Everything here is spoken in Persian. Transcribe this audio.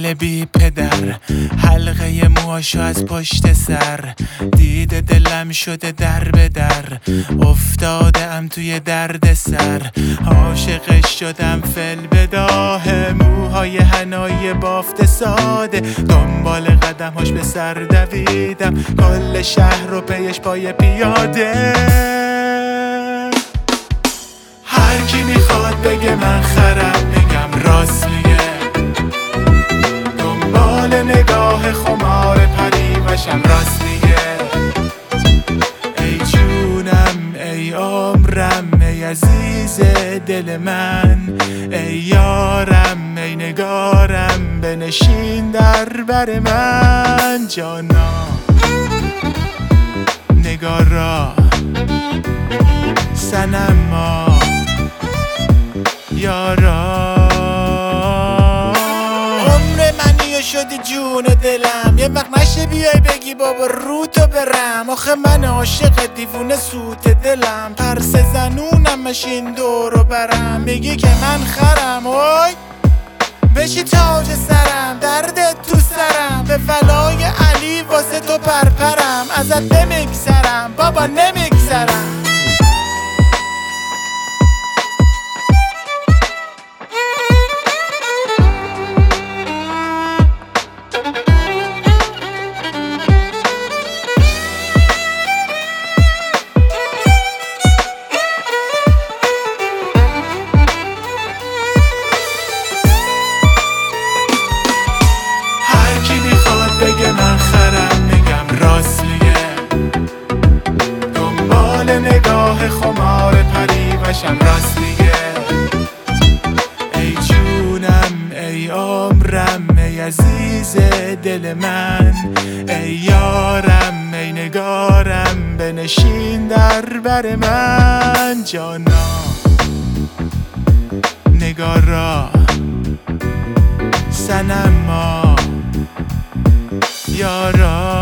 دنبال بی پدر، حلقه موهاشو از پشت سر، دیده دلم شده در به در، افتاده ام توی درد سر، عاشقش شدم فل بداه، موهای حنایی بافت ساده، دنبال قدمهاش به سر دویدم، کل شهر رو پیش پای پیاده. هر کی میخواد بگه من خرم، میگم راست میگه، دنبال نگاه خمار پریوشم راست میگه. ای جونم ای عمرم ای عزیز دل من، ای یارم ای نگارم بنشین در بر من. جانا نگارا سنما یارا، عمر منی شدی جون دلم، یه وقت نشه بیای بگی بابا رو تو برم، آخه من عاشق دیوونه سوت دلم، پرس زنونم مشین دورو برم، میگی که من خرم اوی بشی تاج سرم، دردت تو سرم، به فلای علی واسه تو پرپرم، ازت نمیگذرم بابا نمیگذرم. بگه من خرم، میگم راست میگه، دنبال نگاه خمار پریوشم راست میگه. ای جونم ای عمرم ای عزیز دل من، ای یارم ای نگارم بنشین در بر من. جانا نگارا سنما یارا.